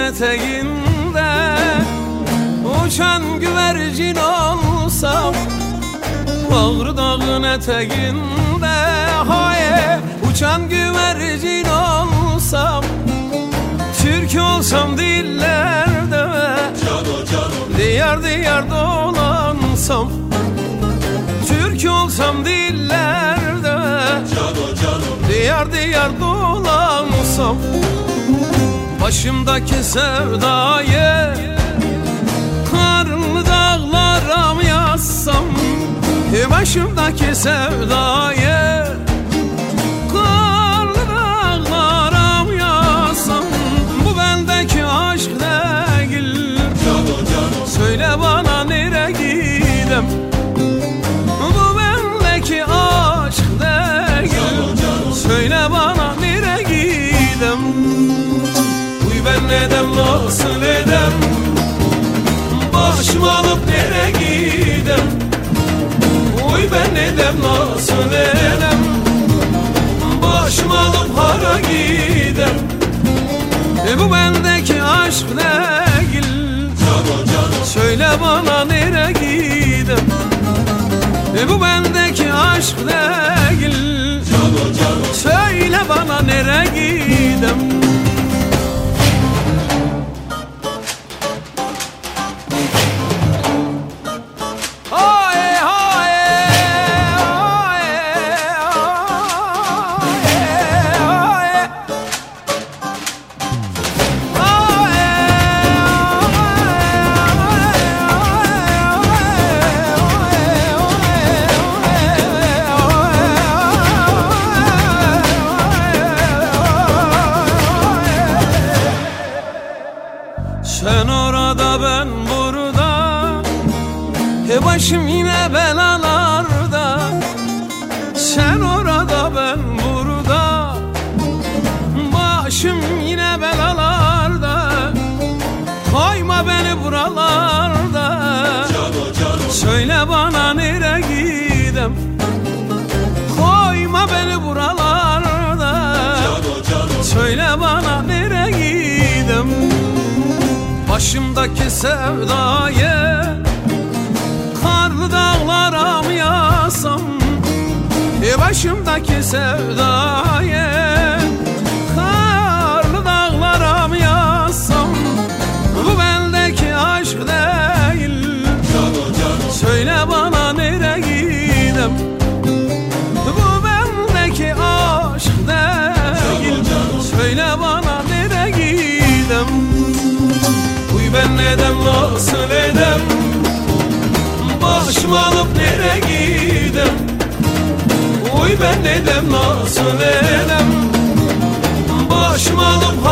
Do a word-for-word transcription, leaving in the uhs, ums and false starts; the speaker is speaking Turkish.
eteğinde uçan güvercin olsam, Ağrı dağın eteğinde haye uçan güvercin olsam, Türk olsam dillerde diyar diyar dolansam, Türk olsam dillerde diyar diyar dolansam, başımdaki sevdayı karlı dağlara mı yazsam, başımdaki sevdayı karlı dağlara mı yazsam, bu bendeki aşk değil, söyle bana nereye gidem, bu bendeki aşk değil, söyle bana nereye gidem. Uy ben nedem nasıl edem, başımı alıp nereye gidem, uy ben nedem nasıl edem, başımı alıp hara gidem, e bu bendeki aşk değil, söyle bana nereye gidem, e bu bendeki aşk değil, söyle bana nereye gidem. Sen orada ben burada, e başım yine belalarda. Sen orada ben burada, başım yine belalarda. Koyma beni buralarda, söyle bana nereye gidem, koyma beni buralarda, söyle bana nereye gidem. Başımdaki sevdayı karlı dağlara mı yazsam, e başımdaki sevdayı karlı dağlara mı yazsam, bu bendeki aşk değil, söyle bana nereye gidem, bu bendeki aşk değil, söyle bana nereye gidem. Ben nedem nasıl edem, başımı alıp nereye gidem, uy ben nedem nasıl edem, başımı alıp